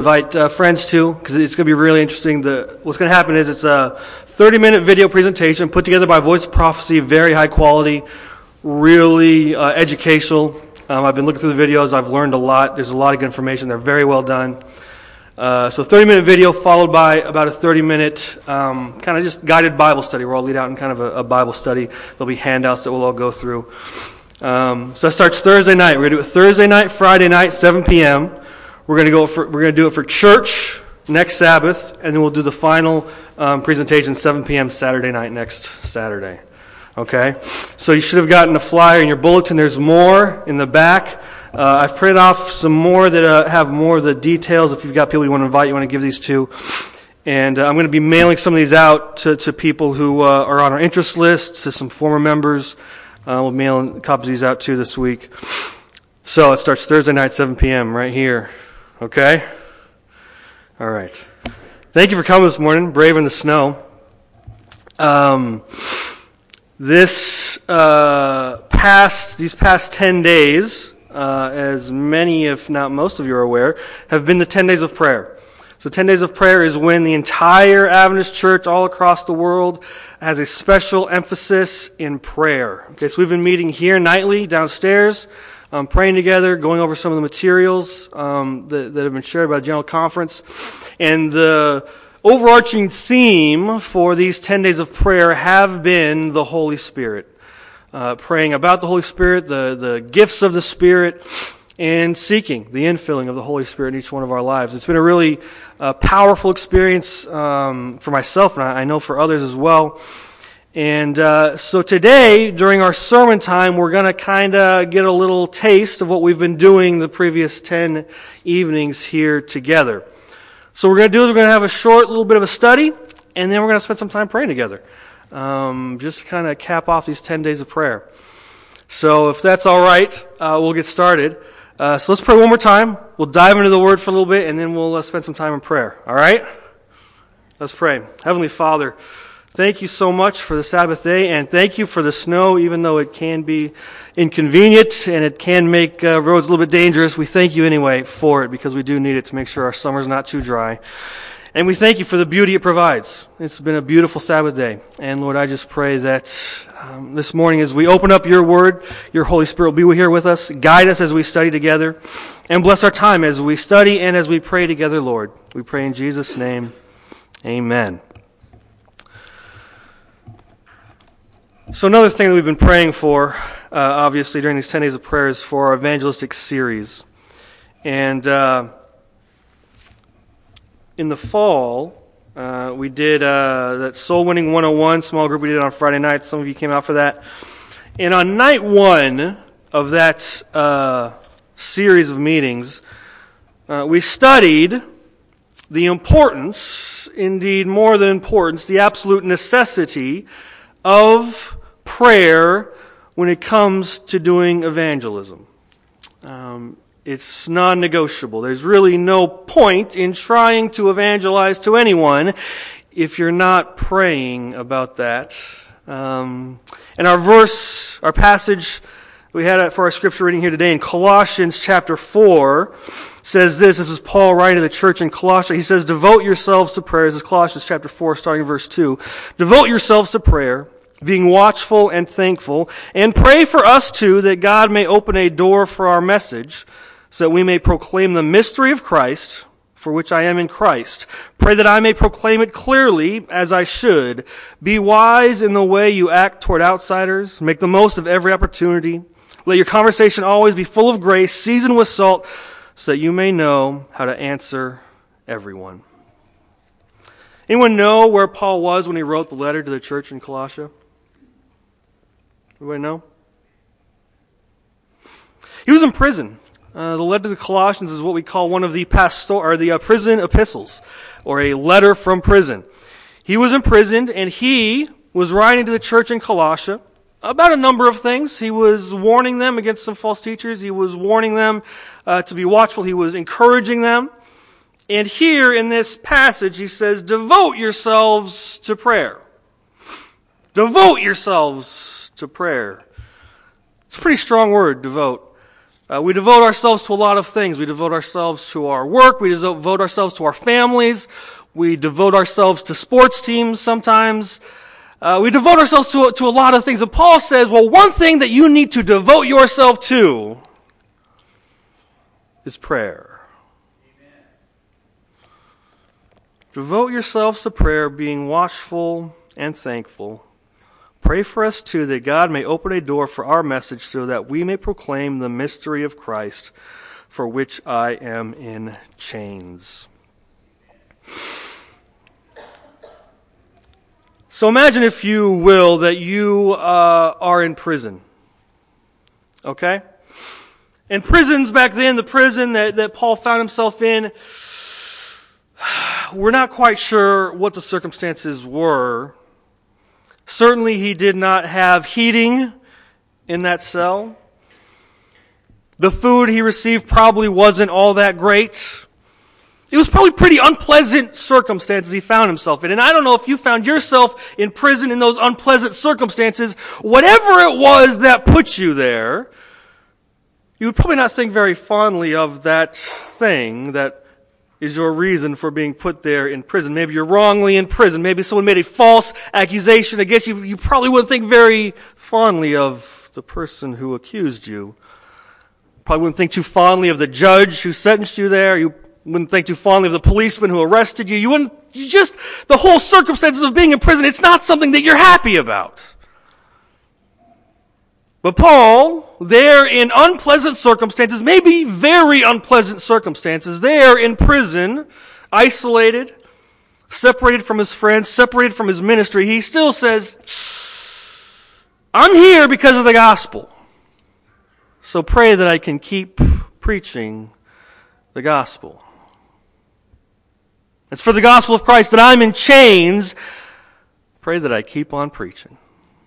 Invite friends too, because it's going to be really interesting. What's going to happen is it's a 30-minute video presentation put together by Voice of Prophecy, very high quality, really educational. I've been looking through the videos. I've learned a lot. There's a lot of good information. They're very well done. So 30-minute video followed by about a 30-minute kind of just guided Bible study where I'll lead out in kind of a Bible study. There'll be handouts that we'll all go through. So that starts Thursday night. We're going to do it Thursday night, Friday night, 7 p.m. We're going to do it for church next Sabbath, and then we'll do the final presentation 7 p.m. Saturday night next Saturday. Okay? So you should have gotten a flyer in your bulletin. There's more in the back. I've printed off some more that have more of the details. If you've got people you want to invite, you want to give these to. And I'm going to be mailing some of these out to people who are on our interest list, to some former members. We'll mail copies of these out too this week. So it starts Thursday night, 7 p.m. right here. Okay? All right. Thank you for coming this morning, braving the snow. These past 10 days, as many, if not most of you are aware, have been the 10 days of prayer. So 10 days of prayer is when the entire Adventist Church all across the world has a special emphasis in prayer. Okay, so we've been meeting here nightly downstairs, praying together, going over some of the materials that have been shared by the General Conference. And the overarching theme for these 10 days of prayer have been the Holy Spirit. Praying about the Holy Spirit, the gifts of the Spirit, and seeking the infilling of the Holy Spirit in each one of our lives. It's been a really powerful experience for myself, and I know for others as well. And so today, during our sermon time, we're going to kind of get a little taste of what we've been doing the previous 10 evenings here together. So what we're going to do is we're going to have a short little bit of a study, and then we're going to spend some time praying together. Just to kind of cap off these 10 days of prayer. So if that's all right, we'll get started. So let's pray one more time. We'll dive into the Word for a little bit, and then we'll spend some time in prayer. All right? Let's pray. Heavenly Father, thank you so much for the Sabbath day, and thank you for the snow, even though it can be inconvenient and it can make roads a little bit dangerous. We thank you anyway for it, because we do need it to make sure our summer's not too dry. And we thank you for the beauty it provides. It's been a beautiful Sabbath day. And Lord, I just pray that this morning as we open up your word, your Holy Spirit will be here with us, guide us as we study together, and bless our time as we study and as we pray together, Lord. We pray in Jesus' name. Amen. So another thing that we've been praying for, obviously, during these 10 days of prayer is for our evangelistic series. And in the fall, we did that Soul Winning 101 small group we did on Friday night. Some of you came out for that. And on night one of that series of meetings, we studied the importance, indeed more than importance, the absolute necessity of prayer when it comes to doing evangelism. It's non-negotiable. There's really no point in trying to evangelize to anyone if you're not praying about that. And our passage we had for our scripture reading here today in Colossians chapter 4 says this. This is Paul writing to the church in Colossae. He says, devote yourselves to prayer. This is Colossians chapter 4, starting in verse 2. Devote yourselves to prayer, being watchful and thankful, and pray for us too, that God may open a door for our message, so that we may proclaim the mystery of Christ, for which I am in Christ. Pray that I may proclaim it clearly, as I should. Be wise in the way you act toward outsiders. Make the most of every opportunity. Let your conversation always be full of grace, seasoned with salt, so that you may know how to answer everyone. Anyone know where Paul was when he wrote the letter to the church in Colossae? Anybody know? He was in prison. The letter to the Colossians is what we call one of the prison epistles, or a letter from prison. He was imprisoned, and he was writing to the church in Colossae about a number of things. He was warning them against some false teachers. He was warning them to be watchful. He was encouraging them. And here in this passage, he says, devote yourselves to prayer. Devote yourselves to prayer. It's a pretty strong word, devote. We devote ourselves to a lot of things. We devote ourselves to our work. We devote ourselves to our families. We devote ourselves to sports teams sometimes. We devote ourselves to a lot of things. And Paul says, well, one thing that you need to devote yourself to is prayer. Amen. Devote yourselves to prayer, being watchful and thankful. Pray for us too, that God may open a door for our message so that we may proclaim the mystery of Christ, for which I am in chains. So imagine, if you will, that you are in prison. Okay? And prisons back then, the prison that Paul found himself in, we're not quite sure what the circumstances were. Certainly he did not have heating in that cell. The food he received probably wasn't all that great. It was probably pretty unpleasant circumstances he found himself in. And I don't know if you found yourself in prison in those unpleasant circumstances. Whatever it was that put you there, you would probably not think very fondly of that thing that is your reason for being put there in prison. Maybe you're wrongly in prison. Maybe someone made a false accusation against you. You probably wouldn't think very fondly of the person who accused you. Probably wouldn't think too fondly of the judge who sentenced you there. You wouldn't think too fondly of the policeman who arrested you. The whole circumstances of being in prison, it's not something that you're happy about. But Paul, there in unpleasant circumstances, maybe very unpleasant circumstances, there in prison, isolated, separated from his friends, separated from his ministry, he still says, I'm here because of the gospel. So pray that I can keep preaching the gospel. It's for the gospel of Christ that I'm in chains. Pray that I keep on preaching.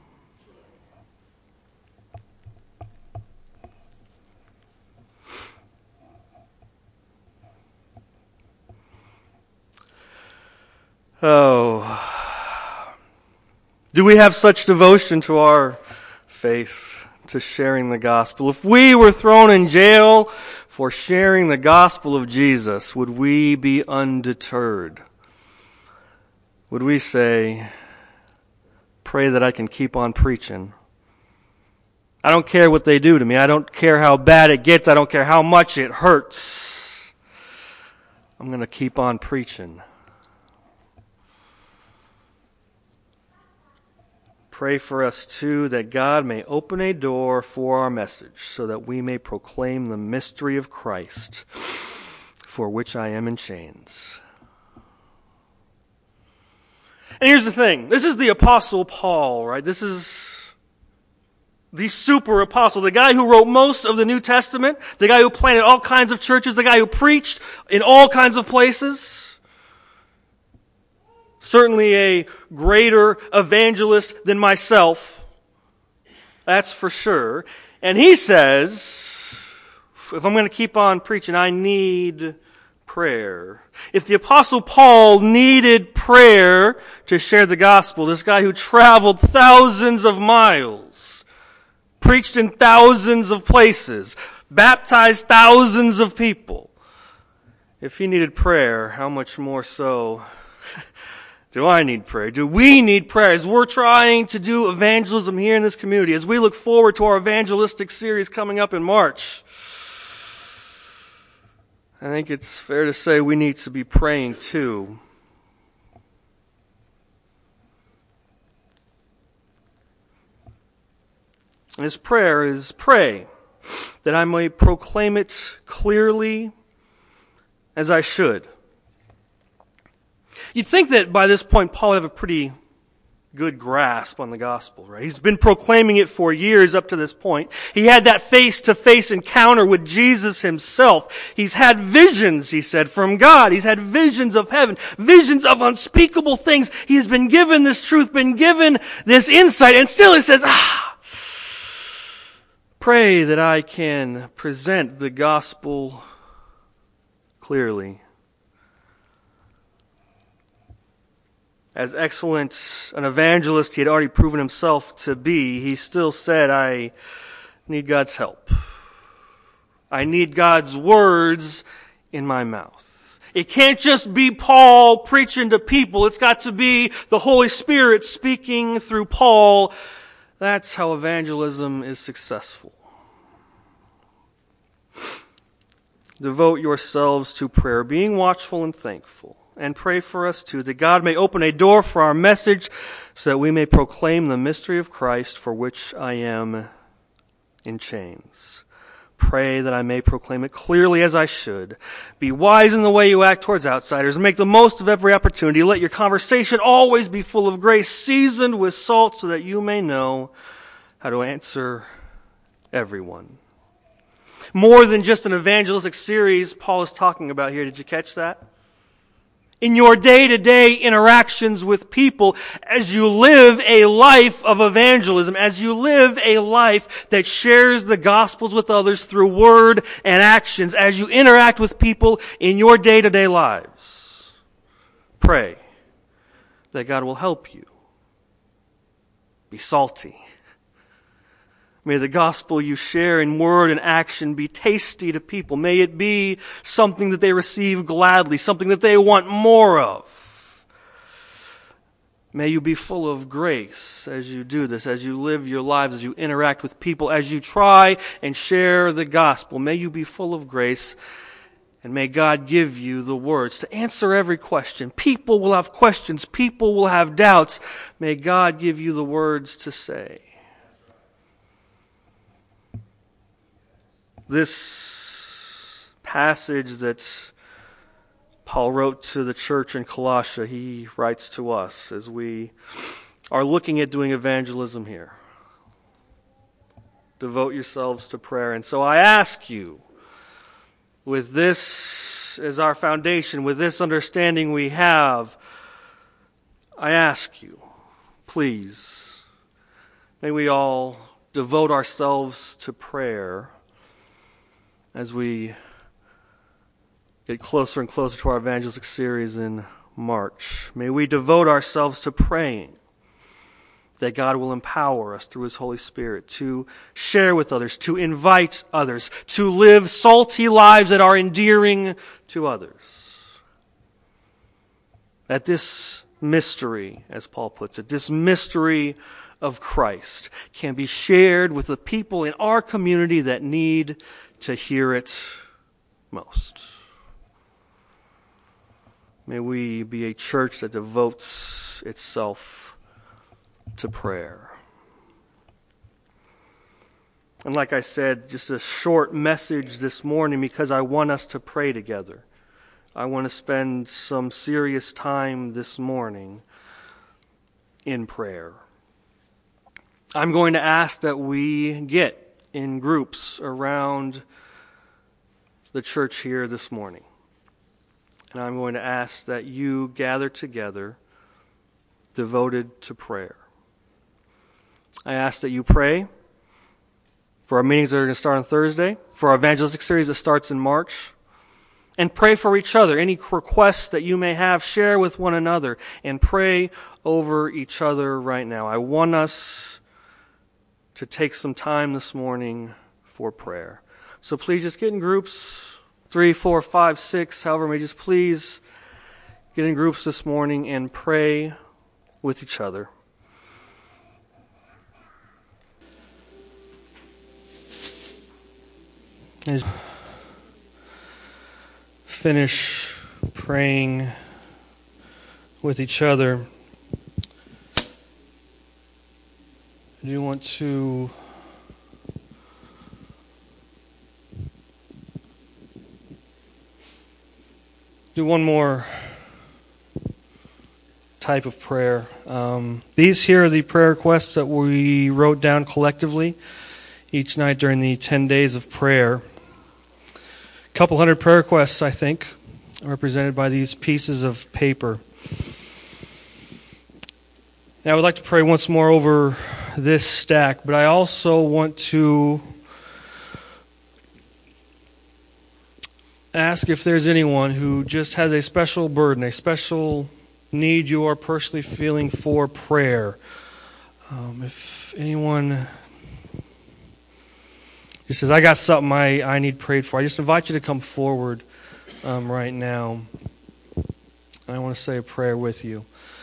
Oh, do we have such devotion to our faith, to sharing the gospel? If we were thrown in jail for sharing the gospel of Jesus, would we be undeterred? Would we say, pray that I can keep on preaching? I don't care what they do to me. I don't care how bad it gets. I don't care how much it hurts. I'm going to keep on preaching. Pray for us, too, that God may open a door for our message so that we may proclaim the mystery of Christ, for which I am in chains. And here's the thing. This is the Apostle Paul, right? This is the super apostle, the guy who wrote most of the New Testament, the guy who planted all kinds of churches, the guy who preached in all kinds of places. Certainly a greater evangelist than myself. That's for sure. And he says, if I'm going to keep on preaching, I need prayer. If the Apostle Paul needed prayer to share the gospel, this guy who traveled thousands of miles, preached in thousands of places, baptized thousands of people, if he needed prayer, how much more so do I need prayer? Do we need prayer? As we're trying to do evangelism here in this community, as we look forward to our evangelistic series coming up in March, I think it's fair to say we need to be praying too. And his prayer is, pray that I may proclaim it clearly as I should. You'd think that by this point Paul would have a pretty good grasp on the gospel, right? He's been proclaiming it for years up to this point. He had that face-to-face encounter with Jesus himself. He's had visions, he said, from God. He's had visions of heaven, visions of unspeakable things. He's been given this truth, been given this insight, and still he says, pray that I can present the gospel clearly. As excellent an evangelist he had already proven himself to be, he still said, I need God's help. I need God's words in my mouth. It can't just be Paul preaching to people. It's got to be the Holy Spirit speaking through Paul. That's how evangelism is successful. Devote yourselves to prayer, being watchful and thankful. And pray for us too, that God may open a door for our message so that we may proclaim the mystery of Christ, for which I am in chains. Pray that I may proclaim it clearly as I should. Be wise in the way you act towards outsiders. Make the most of every opportunity. Let your conversation always be full of grace, seasoned with salt, so that you may know how to answer everyone. More than just an evangelistic series Paul is talking about here. Did you catch that? In your day-to-day interactions with people, as you live a life of evangelism, as you live a life that shares the Gospels with others through word and actions, as you interact with people in your day-to-day lives, pray that God will help you. Be salty. May the gospel you share in word and action be tasty to people. May it be something that they receive gladly, something that they want more of. May you be full of grace as you do this, as you live your lives, as you interact with people, as you try and share the gospel. May you be full of grace, and may God give you the words to answer every question. People will have questions. People will have doubts. May God give you the words to say. This passage that Paul wrote to the church in Colossia, he writes to us as we are looking at doing evangelism here. Devote yourselves to prayer. And so I ask you, with this as our foundation, with this understanding we have, I ask you, please, may we all devote ourselves to prayer as we get closer and closer to our evangelistic series in March. May we devote ourselves to praying that God will empower us through His Holy Spirit to share with others, to invite others, to live salty lives that are endearing to others. That this mystery, as Paul puts it, this mystery of Christ can be shared with the people in our community that need to hear it most. May we be a church that devotes itself to prayer. And like I said, just a short message this morning because I want us to pray together. I want to spend some serious time this morning in prayer. I'm going to ask that we get in groups around the church here this morning. And I'm going to ask that you gather together devoted to prayer. I ask that you pray for our meetings that are going to start on Thursday, for our evangelistic series that starts in March, and pray for each other. Any requests that you may have, share with one another, and pray over each other right now. I want us to take some time this morning for prayer. So please just get in groups, 3, 4, 5, 6, however many. Just please get in groups this morning and pray with each other. As finish praying with each other, I do want to do one more type of prayer. These here are the prayer requests that we wrote down collectively each night during the 10 days of prayer. A couple hundred prayer requests, I think, represented by these pieces of paper. Now, I would like to pray once more over this stack, but I also want to ask if there's anyone who just has a special burden, a special need you are personally feeling for prayer. If anyone He says, I got something I need prayed for. I just invite you to come forward right now. I want to say a prayer with you.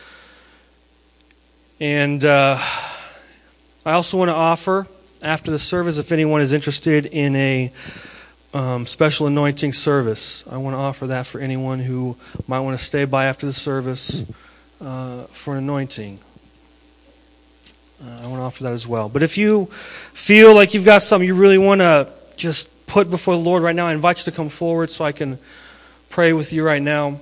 And I also want to offer, after the service, if anyone is interested in a special anointing service, I want to offer that for anyone who might want to stay by after the service for an anointing. I want to offer that as well. But if you feel like you've got something you really want to just put before the Lord right now, I invite you to come forward so I can pray with you right now.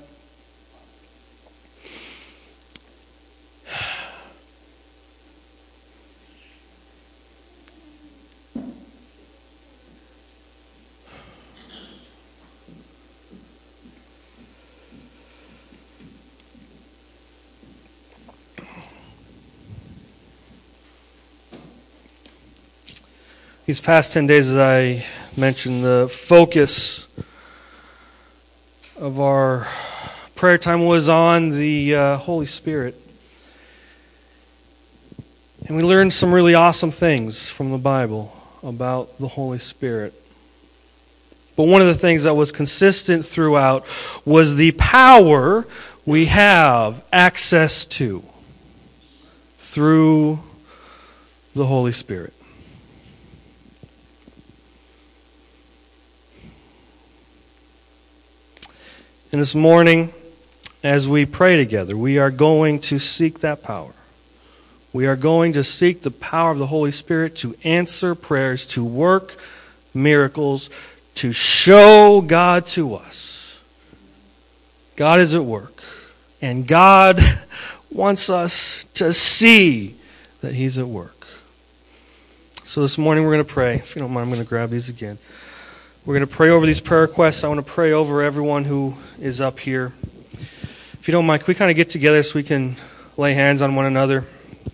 These past 10 days, as I mentioned, the focus of our prayer time was on the Holy Spirit. And we learned some really awesome things from the Bible about the Holy Spirit. But one of the things that was consistent throughout was the power we have access to through the Holy Spirit. And this morning, as we pray together, we are going to seek that power. We are going to seek the power of the Holy Spirit to answer prayers, to work miracles, to show God to us. God is at work. And God wants us to see that He's at work. So this morning we're going to pray. If you don't mind, I'm going to grab these again. We're going to pray over these prayer requests. I want to pray over everyone who is up here. If you don't mind, can we kind of get together so we can lay hands on one another?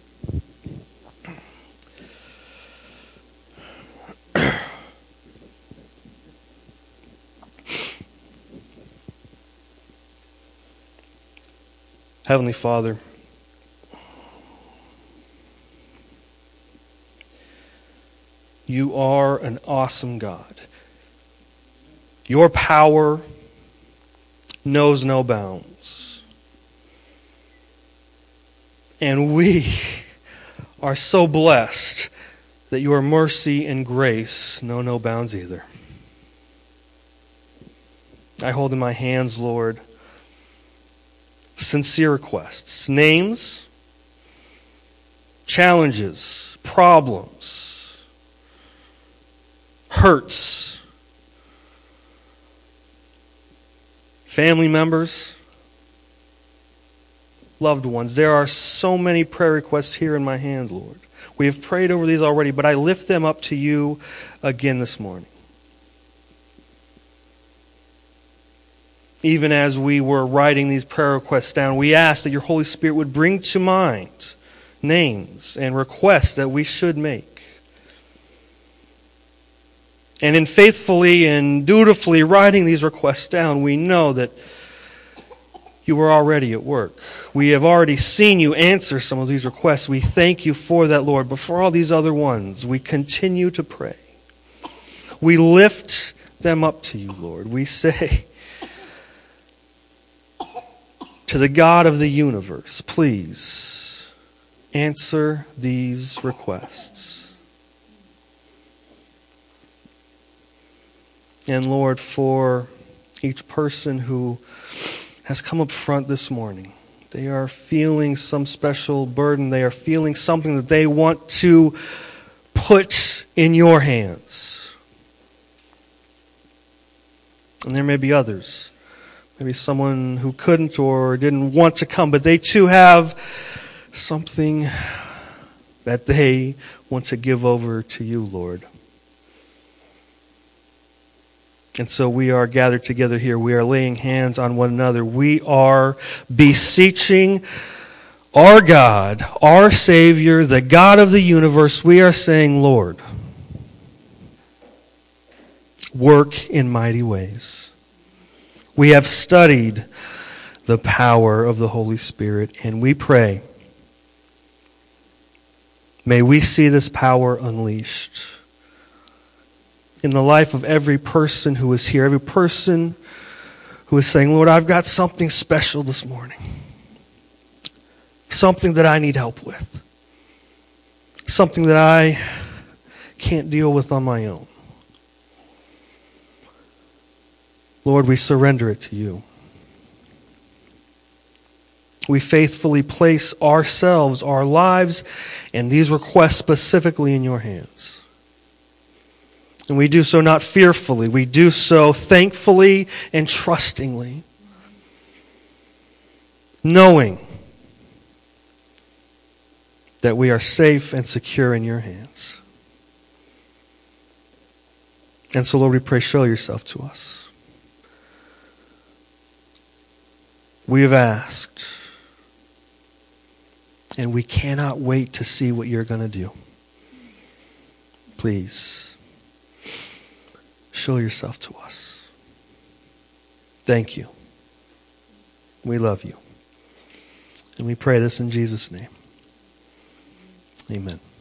Heavenly Father, You are an awesome God. Your power knows no bounds. And we are so blessed that Your mercy and grace know no bounds either. I hold in my hands, Lord, sincere requests, names, challenges, problems, hurts, family members, loved ones. There are so many prayer requests here in my hand, Lord. We have prayed over these already, but I lift them up to You again this morning. Even as we were writing these prayer requests down, we asked that Your Holy Spirit would bring to mind names and requests that we should make. And in faithfully and dutifully writing these requests down, we know that You were already at work. We have already seen You answer some of these requests. We thank You for that, Lord. But for all these other ones, we continue to pray. We lift them up to You, Lord. We say to the God of the universe, please answer these requests. And Lord, for each person who has come up front this morning, they are feeling some special burden. They are feeling something that they want to put in Your hands. And there may be others. Maybe someone who couldn't or didn't want to come, but they too have something that they want to give over to You, Lord. And so we are gathered together here. We are laying hands on one another. We are beseeching our God, our Savior, the God of the universe. We are saying, Lord, work in mighty ways. We have studied the power of the Holy Spirit, and we pray, may we see this power unleashed. in the life of every person who is here, every person who is saying, Lord, I've got something special this morning. Something that I need help with. Something that I can't deal with on my own. Lord, we surrender it to you. We faithfully place ourselves, our lives, and these requests specifically in your hands. And we do so not fearfully. We do so thankfully and trustingly. Knowing that we are safe and secure in your hands. And so, Lord, we pray, show yourself to us. We have asked, and we cannot wait to see what you're going to do. Please, show yourself to us. Thank you. We love you. And we pray this in Jesus' name. Amen.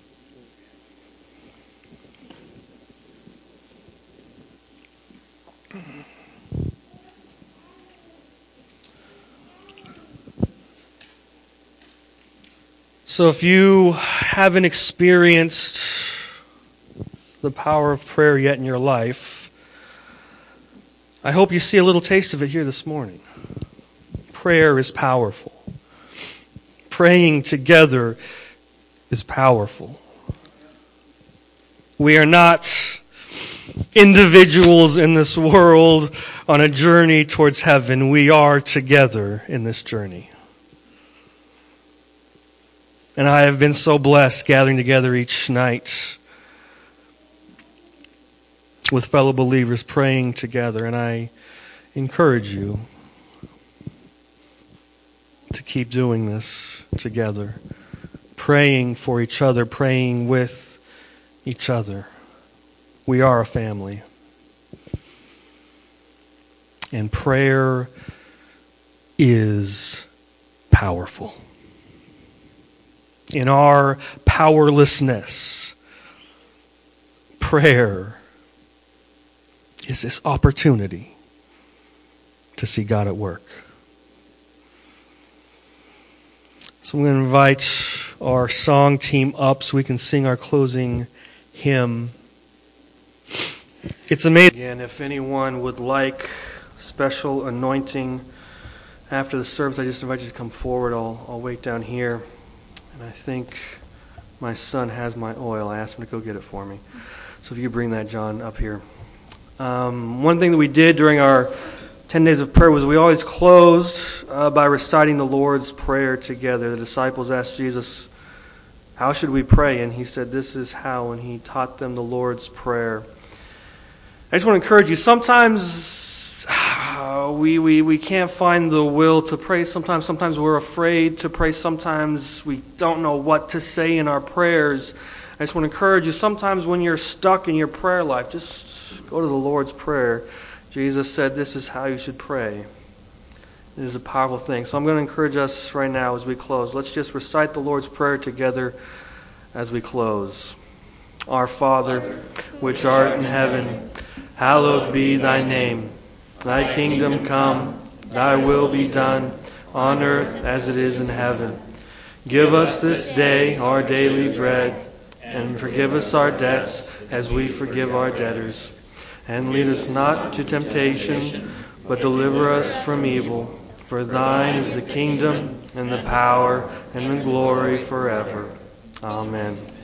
So if you haven't experienced the power of prayer yet in your life, I hope you see a little taste of it here this morning. Prayer is powerful. Praying together is powerful. We are not individuals in this world on a journey towards heaven. We are together in this journey. And I have been so blessed gathering together each night with fellow believers praying together. And I encourage you to keep doing this together. Praying for each other, praying with each other. We are a family. And prayer is powerful. In our powerlessness, prayer is this opportunity to see God at work. So I'm going to invite our song team up so we can sing our closing hymn. It's amazing. Again, if anyone would like special anointing after the service, I just invite you to come forward. I'll wait down here. And I think my son has my oil. I asked him to go get it for me. So if you bring that, John, up here. One thing that we did during our 10 days of prayer was we always closed by reciting the Lord's Prayer together. The disciples asked Jesus, how should we pray? And he said, this is how. And he taught them the Lord's Prayer. I just want to encourage you, sometimes we can't find the will to pray. Sometimes we're afraid to pray. Sometimes we don't know what to say in our prayers. I just want to encourage you, sometimes when you're stuck in your prayer life, just go to the Lord's Prayer. Jesus said this is how you should pray. It is a powerful thing. So I'm going to encourage us right now as we close. Let's just recite the Lord's Prayer together as we close. Our Father, which art in heaven, hallowed be thy name. Thy kingdom come, thy will be done, on earth as it is in heaven. Give us this day our daily bread, and forgive us our debts as we forgive our debtors. And lead us not into temptation, but deliver us from evil. For thine is the kingdom, and the power, and the glory forever. Amen.